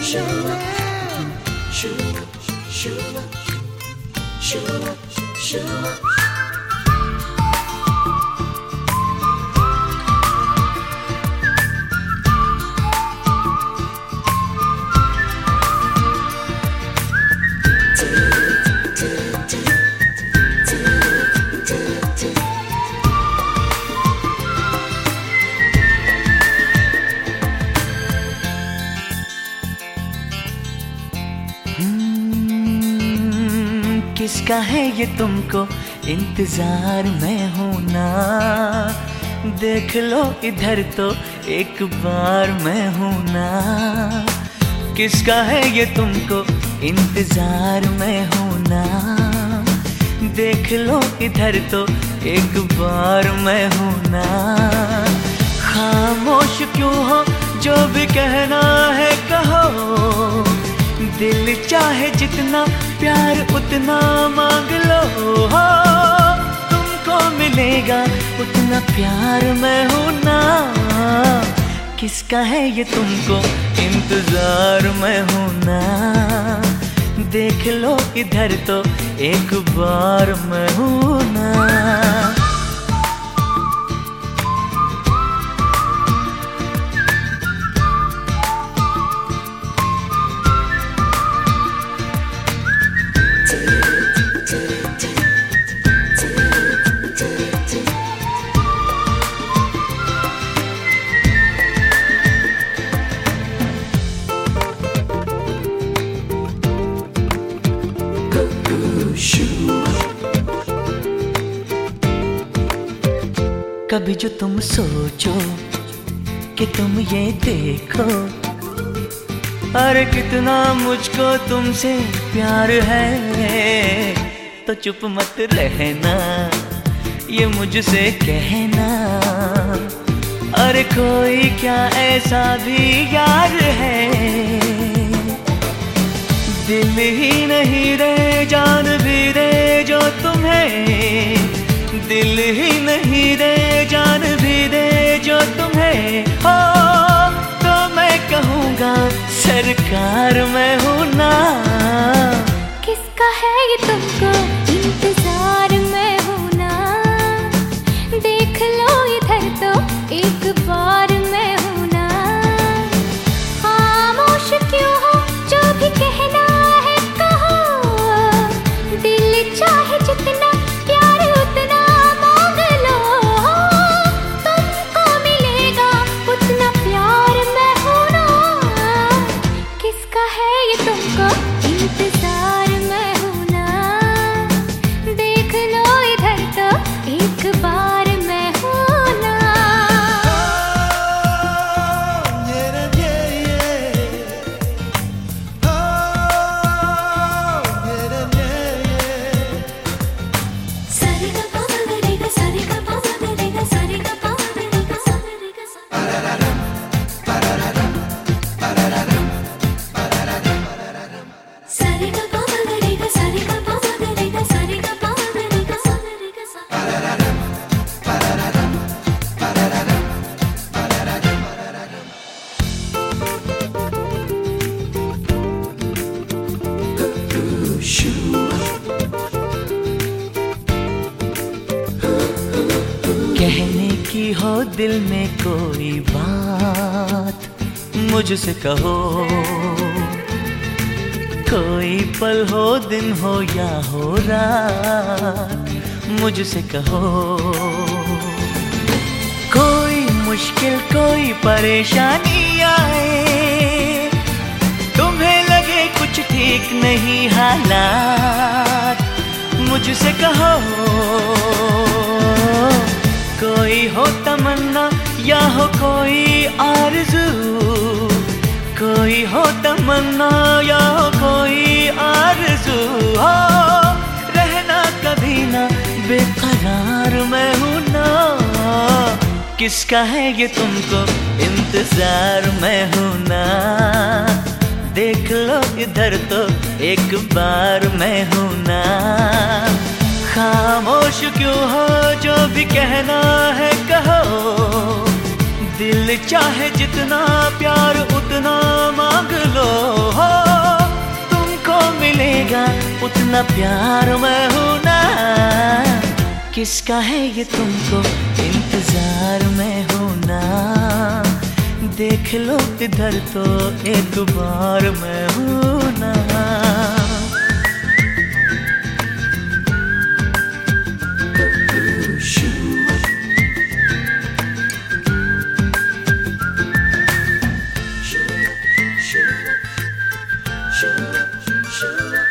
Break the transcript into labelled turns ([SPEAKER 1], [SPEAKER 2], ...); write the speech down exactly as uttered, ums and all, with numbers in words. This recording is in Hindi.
[SPEAKER 1] किसका है ये तुमको इंतजार में हूँ ना, देख लो इधर तो एक बार मैं हूँ ना। किसका है ये तुमको इंतजार में हूँ ना, देख लो इधर तो एक बार मैं हूँ ना। खामोश क्यों हो, जो भी कहना है कहो, दिल चाहे जितना प्यार उतना मांग लो। हो तुमको मिलेगा उतना प्यार मैं हूँ ना। किसका है ये तुमको इंतजार मैं हूँ ना, देख लो इधर तो एक बार मैं हूँ ना। कभी जो तुम सोचो कि तुम ये देखो, अरे कितना मुझको तुमसे प्यार है, तो चुप मत रहना ये मुझसे कहना। अरे कोई क्या ऐसा भी यार है, दिल ही नहीं रे जान भी रे जो तुम्हें, दिल ही नहीं रे जान भी दे जो तुम्हें। हो तो मैं कहूँगा सरकार मैं हूँ ना।
[SPEAKER 2] किसका है ये तुमको इंतजार मैं हूँ ना, देख लो इधर तो एक बार मैं हूँ ना। खामोश क्यों हो, जो भी कहना है कहो, दिल चाहे जितना प्यार उतना मांग लो। तुमको मिलेगा उतना प्यार मैं हूँ ना। किसका है ये तुमको इंतजार मैं हूँ ना, देख लो इधर तो एक बार मैं हूँ ना।
[SPEAKER 1] कहने की हो दिल में कोई बात मुझसे कहो, कोई पल हो दिन हो या हो रात मुझसे कहो। कोई मुश्किल कोई परेशानी आए, तुम्हें लगे कुछ ठीक नहीं हालात मुझसे कहो। कोई हो तमन्ना या हो कोई आरज़ू, कोई हो तमन्ना या हो कोई आरज़ू। हो रहना कभी ना बेकरार मैं हूँ ना। किसका है ये तुमको इंतजार मैं हूँ ना, देख लो इधर तो एक बार मैं हूँ ना। खामोश क्यों हो, जो भी कहना है कहो, दिल चाहे जितना प्यार उतना मांग लो। उतना प्यार मैं हूँ ना। किसका है ये तुमको इंतजार में हूँ ना। देख लो इधर तो एक बार मैं हूँ ना।
[SPEAKER 2] Sure.